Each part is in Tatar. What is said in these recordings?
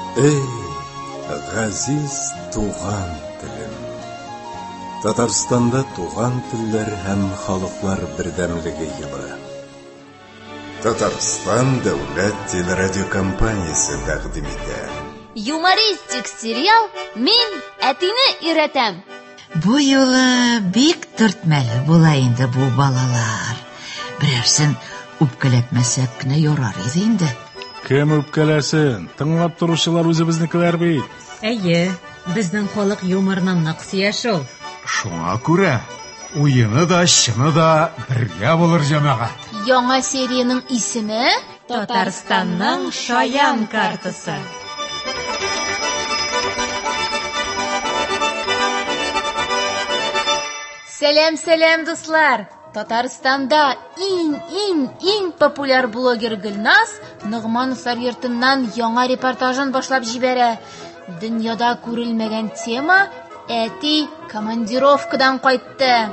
Эй, газиз туган телем. Татарстанда туган телләр һәм халыклар бердәмлеге елы. Татарстан дәүләт телерадиокомпаниясе тәкъдим итә. Юмористик сериал «Мин әтине өйрәтәм». Бу юлы бик төртмәле була инде бу балалар. Берәрсен үпкәләтмәсәк кенә ярар иде инде. Кем үпкәләсен? Тыңлап торучылар үзебезнекеләр бит. Әйе, безнең халык юморнан нык сөя шул. Шуңа күрә уены да, чыны да бергә булыр җәмәгать. Яңа серияның исеме Татарстанның шаян картасы. Сәлам, дуслар! Татарстанда иң популяр блогер Гөлназ Ногман Усар йортыннан яңа репортажын башлап җибәрә. Дөньяда күрелмәгән тема әти командировкадан кайтты.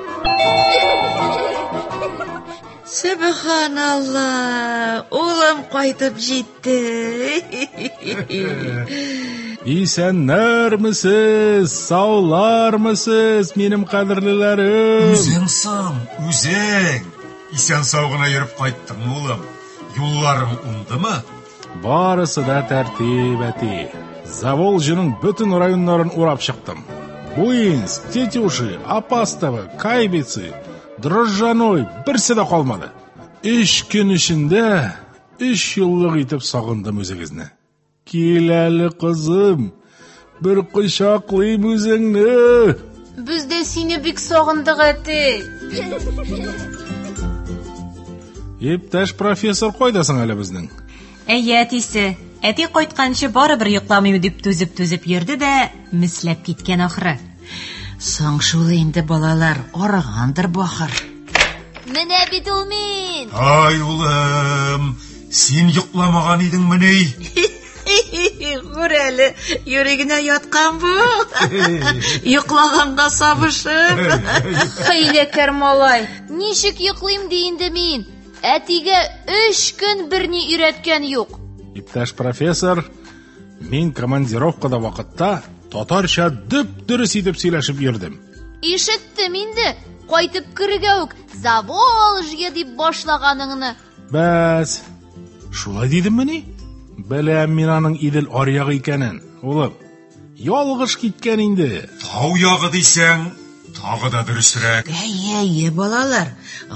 Субханалла, улым кайтып җитте. Исәннәрмесез, саулармысыз, минем кадерлеләрем? Үзең. Исән сау гына йөреп кайттың, улым. Юлларың уңдымы? Барысы да тәртип әти. Заволжьеның бөтен районнарын урап чыктым. Буинск, Тетюши, Апастово, Кайбицы, Дрожжаной берсе дә калмады. 3 көн эчендә 3 еллык итеп сагындым үзегезне. Кил әле, кызым, бер кочаклыйм үзеңне. Без дә сине бик сагындык, әти. Иптәш профессор кайдасың әле безнең? Әйе, әтисе. Әти кайтканчы барыбер йокламыйм дип түзеп йөрде дә, мисләп киткән ахры. Соң шул инде балалар, арыгандыр бахыр. Менә бит ул мин. Ай, улым, син йокламаган идеңме ни? Күрәле, йөрегенә яткан бу. Йоклаганда сабышып. Хәйләкәр малай, ничек йоклыйм ди инде мин? Әтигә 3 көн берни өйрәткән юк. Иптәш профессор, мин командировкада вакытта татарча дөп-дөрес итеп сөйләшеп йөрдем. Ишеттем инде, кайтып керергә үк Заволжье дип башлаганыңны. Бәс, шулай дидемме ни? Беләм мин аның Идел аръягы икәнен, улым. Ялгыш киткән инде. Тау ягы дисәң, тагы да дөресрәк. Әйе, балалар,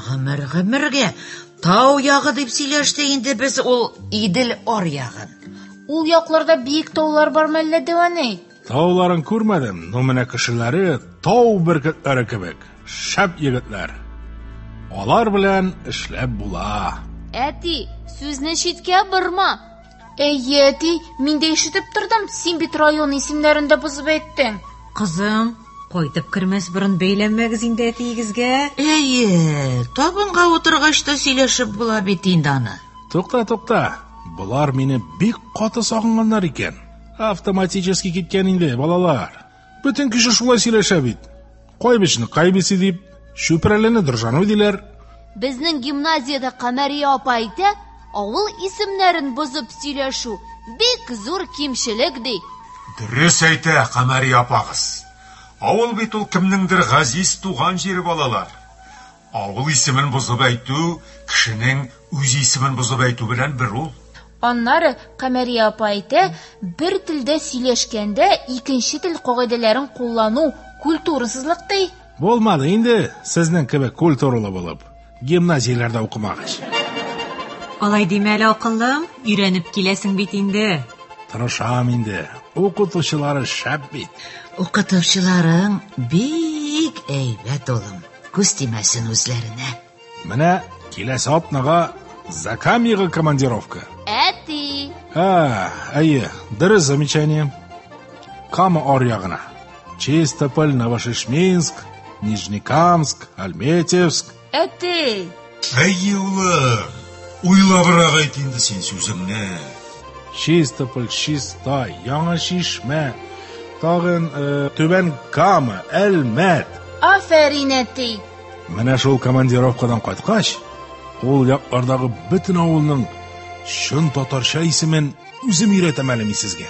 гомергә тау ягы дип сөйләште инде без ул Идел аръягын. Ул якларда биек таулар бармы әллә диваны? Тауларын күрмәдем, но менә кешеләре тау бөркетләре кебек. Шәп егетләр. Алар белән эшләп була. Әти, сүзне читкә борма. Әйе, әти, мин дә ишетеп тордым, син бит район исемнәрен дә бузып әйттең. Кызым, кайтып кермәс борын бәйләнмәгез инде әтиегезгә. Әйе, табынга утыргач та сөйләшеп була бит инде аны. Тукта. Булар мине бик каты сагынганнар икән. Автоматически киткән инде, балалар. Бөтен кеше шулай сөйләшә бит. Кайбышны кайбысы дип, Шүпрәлене Дрожжаной диләр. Безнең гимназиядә Камәрия апа әйтә, авыл исемнәрен бозып сөйләшү бик зур кимчелек ди. Дөрес әйтә Камәрия апагыз. Авыл бит ул кемнеңдер газиз туган җире, балалар. Авыл исемен бозып әйтү, кешенең үз исемен бозып әйтү белән бер ул. Аннары Камәрия апа әйтә, бер телдә сөйләшкәндә икенче тел кагыйдәләрен куллану культурасызлык ди. Булмады инде, сезнең кебек культуралы булып, гимназияләрдә укымагач. Алай димәле, акыллым, өйрәнеп киләсең бит инде. Тырышам инде. Укытучылары шәп бит. Укытучыларың бик әйбәт улым. Күз тимәсен үзләренә. Менә киләсе атнага Закамьега командировка. Әти. Әйе, дөрес замечание. Кама аръягына. Чистополь, Новошишминск, Нижнекамск, Альметьевск. Әти. Әйе, улым. Уйлабырак әйт инде син сүзеңне. Чистополь, Чистай, Яңа Шишмә, тагын Түбән Кама, Әлмәт. Афәрин, әти. Менә шул командировкадан кайткач, ул яклардагы бөтен авылның чын татарча исемен үзем өйрәтәм әле мин сезгә.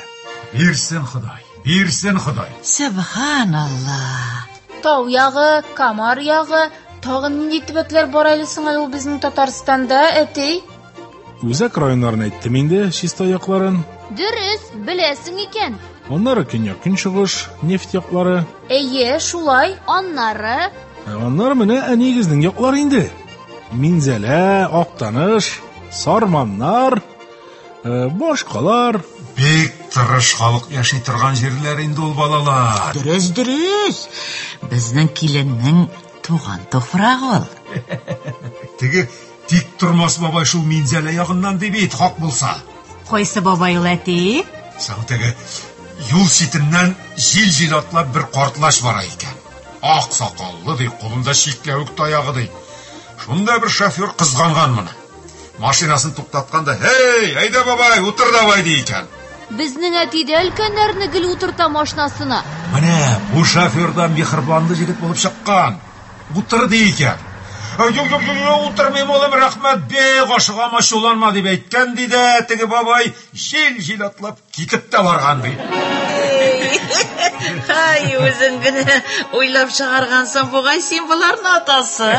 Бирсен Ходай. Субханалла. Тау ягы, Камар ягы, тагын нинди төбәкләр бар әле соң ул безнең Татарстанда, әти? Үзәк районнарын әйттем инде, чисто якларын. Дөрес, беләсең икән. Аннары көньяк, көнчыгыш, нефть яклары. Әйе, шулай. Аннары Аннары менә әнигезнең яклары инде. Минзәлә, Актаныш, Сарманнар, башкалар. Бик тырыш халык яши торган җирләр инде ул балалар. Дөрес. Безнең киленнең туган туфрагы ул. Теге тик тормас бабай шул Минзәлә ягыннан дип бит хак булса. Кайсы бабай ул, әти? Сау теге юл ситеннән җил атлап бер картлаш бара икән. Ак сакаллы ди, кулында чикләвек таягы ди. Шунда бер шофер кызганган моны. Машинасын туктатканда, "Эй, әйдә бабай, утыр давай" ди икән. безнең әти дә өлкәннәрне гел утырта машинасына. Менә бу шофердан мехрибанлы җегет булып чыккан. Утыр ди икән. Юк, утырмыйм улым, рәхмәт, бик гашыгам ачуланма дип әйткән ди дә, теге бабай җил атлап китеп тә барган ди. Хай, үзең генә уйлап чыгаргансың бугай син буларны атасы.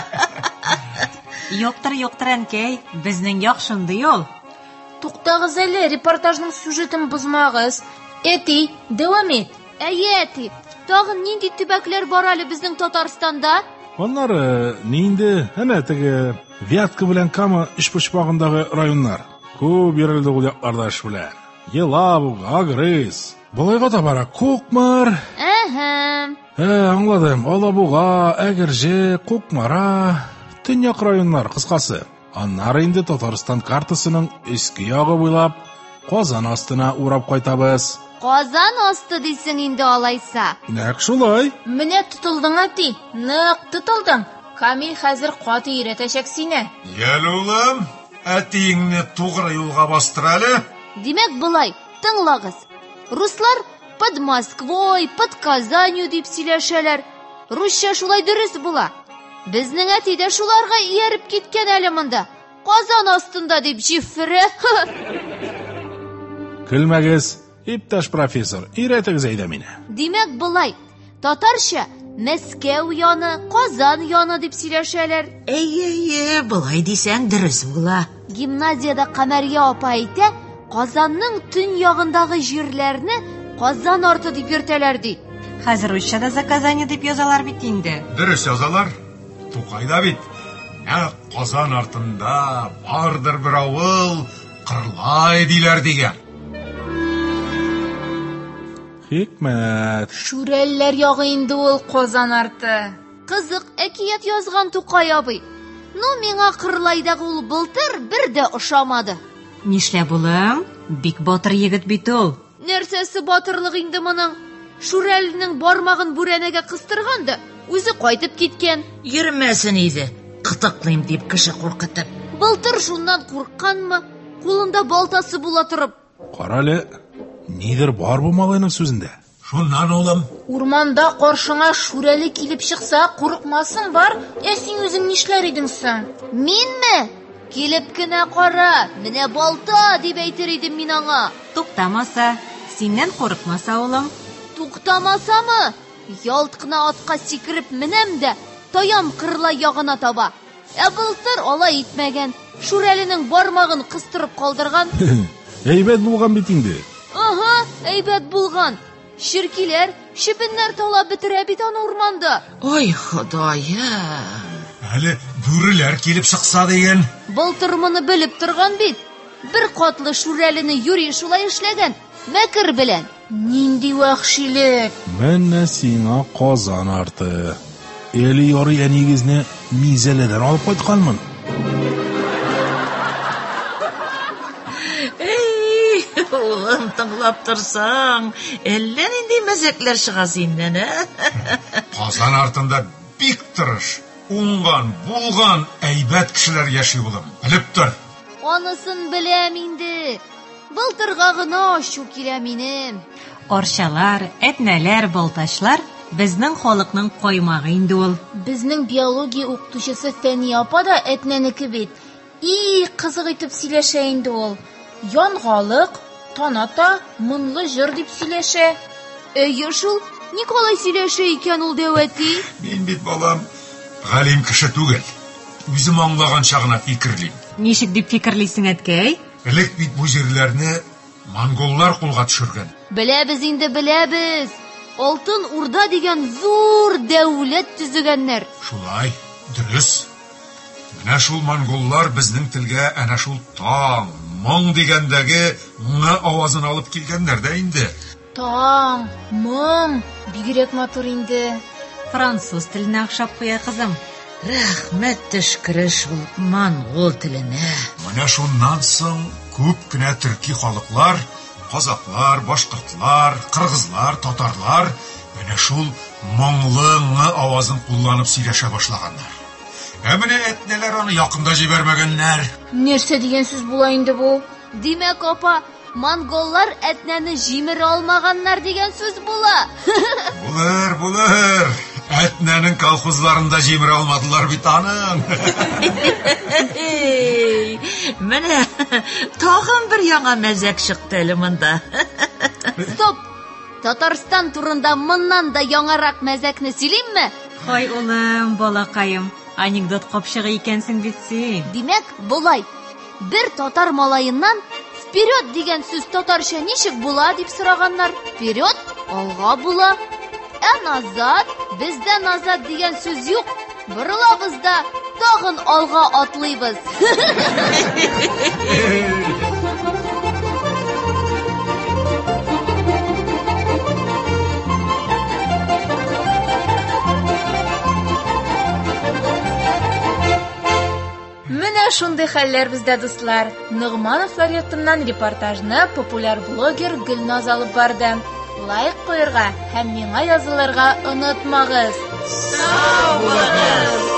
Юктыр, әнкәй, безнең як шундый ул. Туктагыз әле, репортажның сюжетын бозмагыз. Әти, дәвам ит. Әйе, әти. Тагын нинди төбәкләр бар әле безнең Татарстанда? Аннары нинди, әнә теге Вятка белән Кама эшпочмагындагы районнар. Күп йөрелде ул якларда эш белән. Елабуга, Агрыз. Болайга да бара Кукмар. Аңладым. Алабуга, Әгерҗе, Кукмара, Төньяк районнар кыскасы. Аннары инде Татарстан картасының өске ягы буйлап Казан астына урап кайтабыз. Казан асты дисең инде алайса. Нәк шулай. Менә тотылдың, әти. Нык тотылдың. Камил хәзер каты өйрәтәчәк сине. Ял улым, әтиеңне тугры юлга бастыр әле. Димәк булай, тыңлагыз. Руслар под Москвой, под Казанью дип сөйләшәләр. Русча шулай дөрес була. Безнең әти дә шуларга ияреп киткән әле монда. Казан астында дип җифре. Көлмәгез, иптәш профессор, өйрәтегез әйдә мине. Димәк булай, татарча Мәскәү яны, Казан яны дип сөйләшәләр. Әйе, булай дисәң дөрес була. Гимназиядә Камәрия апа әйтә, Казанның төн ягындагы җирләрне Казан арты дип йөртәләр ди. Хәзер русчада заказание дип язалар бит инде. Дөрес язалар. Тукайда бит. Казан артында бардыр бер авыл, Кырлай диләр дигән. Хикмәт. Шүрәлләр ягы инде ул Казан арты. Кызык әкият язган Тукай абый. Ну, миңа Кырлайдагы ул былтыр бер дә ошамады. Нишләп улым? Бик батыр егет бит ул. Нәрсәсе батырлык инде моның? Шүрәленең бармагын бүрәнәгә кыстырганда, үзе кайтып киткән. Йөрмәсен иде. Кытыклыйм дип кеше куркытып. Былтыр шуннан курыкканмы? Кулында балтасы була торып. Карале, нидер бар бу малайның сүзендә. Шуннан улым. Урманда каршыңа шүрәле килеп чыкса, курыкмасын бар. Син үзең нишләр идең соң? Минме? Килеп кенә кара, менә балта дип әйтер идем мин аңа. Туктамаса, синнән курыкмаса улым. Туктамасамы? Ялт кына атка сикереп менәм дә, таям Кырлай ягына таба. Былтыр алай итмәгән. Шүрәленең бармагын кыстырып калдырган. Әйбәт булган бит инде. Ага, әйбәт булган. Ширкиләр, шибеннәр талап бетерә бит аны урманда. Ой, Ходаем. Әле бүреләр килеп чыкса дигән. Былтыр моны белеп торган бит. Бер катлы шүрәлене юри шулай эшләгән. Мәкер белән. Нинди вахшилек. Менә сиңа Казан арты. Әле ярый әнигезне Минзәләдән алып кайтканмын. Улым, тыңлап торсаң, әллә нинди мәзәкләр чыга синнән, Казан артында бик тырыш, уңган, булган әйбәт кешеләр яши улым. Белеп тор. Анысын беләм инде. Былтырга гына ачу килә минем. Арчалар, әтнәләр, балташлар безнең халыкның каймагы инде ул. Безнең биология укытучысы Фәния апа да әтнәнеке бит. И кызык итеп сөйләшә инде ул. Янгалык, Таң ата моңлы җыр дип сөйләшә. Әйе шул, Николай сөйләшә икән ул дәвәти. Мин бит балам галим кеше түгел. Үзем аңлаганча гына фикерлим. Ничек дип фикерлисең, әткәй? Элек бит бу җирләрне монголлар кулга төшергән. Беләбез инде, беләбез. Алтын Урда дигән зур дәүләт төзегәннәр. Шулай, дөрес. Менә шул монголлар безнең телгә әнә шул таң, моң дигәндәге ң авазын алып килгәннәр дә инде. Таң, моң, бигрәк матур инде. Француз теленә охшап куя, кызым. Рәхмәт төшкереш ул монгол теленә. Менә шуннан соң күп кенә төрки халыклар, казаклар, башкортлар, кыргызлар, татарлар менә шул моңлы ң авазын кулланып сөйләшә башлаганнар. Менә әтнәләр аны якында җибәрмәгәннәр. Нәрсә дигән сүз була инде бу? Димәк, апа, монголлар әтнәне җимерә алмаганнар дигән сүз була. Булыр. Әтнәнең колхозларында җимерә алмадылар бит аның. Менә тагын бер яңа мәзәк чыкты әле монда. Стоп! Татарстан турында моннан да яңарак мәзәкне сөйлимме? Хай улым, балакаем. Анекдот капчыгы икәнсең бит син. Димәк, булай. Бер татар малаеннан «Вперед» дигән сүз татарча ничек була дип сораганнар. «Вперед» алга була. «Назад» бездә «назад» дигән сүз юк. Борылабыз да тагын алга атлыйбыз. Менә шундый хәлләр бездә, дуслар. Нугмановлар йортыннан репортажны популяр блогер Гөлназ алып барды. Лайк куярга һәм миңа язылырга онытмагыз. Сау булыгыз!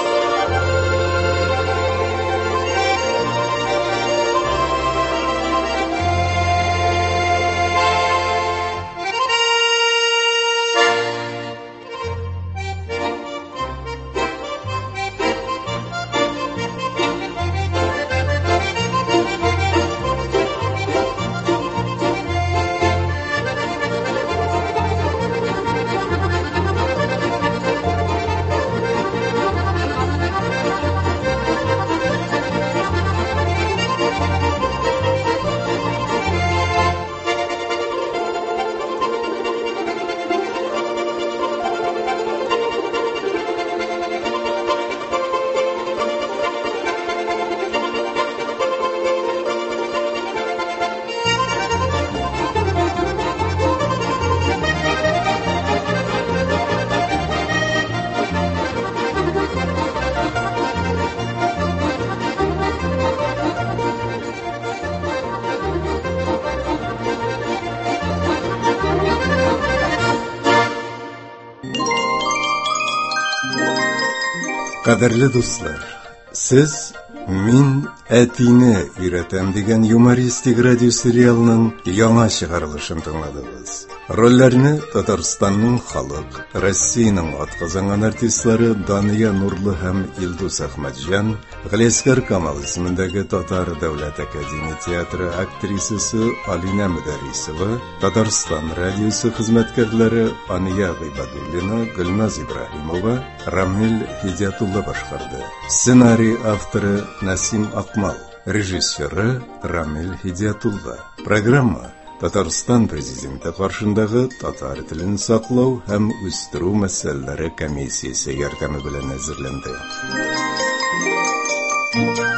Кадерле дуслар, сез «Мин әтине өйрәтәм» дигән юмористик радиосериалның яңа чыгарылышын тыңладыгыз. Рольләрне Татарстанның халык, Россиянең атказанган артистлары Дания Нурлы һәм Илдус Әхмәтҗан, Галиәскәр Камал исемендәге Татар дәүләт академия театры актрисасы Алина Мөдәрисова, Татарстан радиосы хезмәткәрләре Ания Гыйбадуллина, Гөлназ Ибраһимова, Рамил Хидиятулла башкарды. Сценарий авторы Насим Акмал, режиссеры Рамил Хидиятулла. Программа Татарстан президенты каршындагы татар телен саклау һәм үстерү мәсьәләләре комиссиясе ярдәме белән әзерләнде.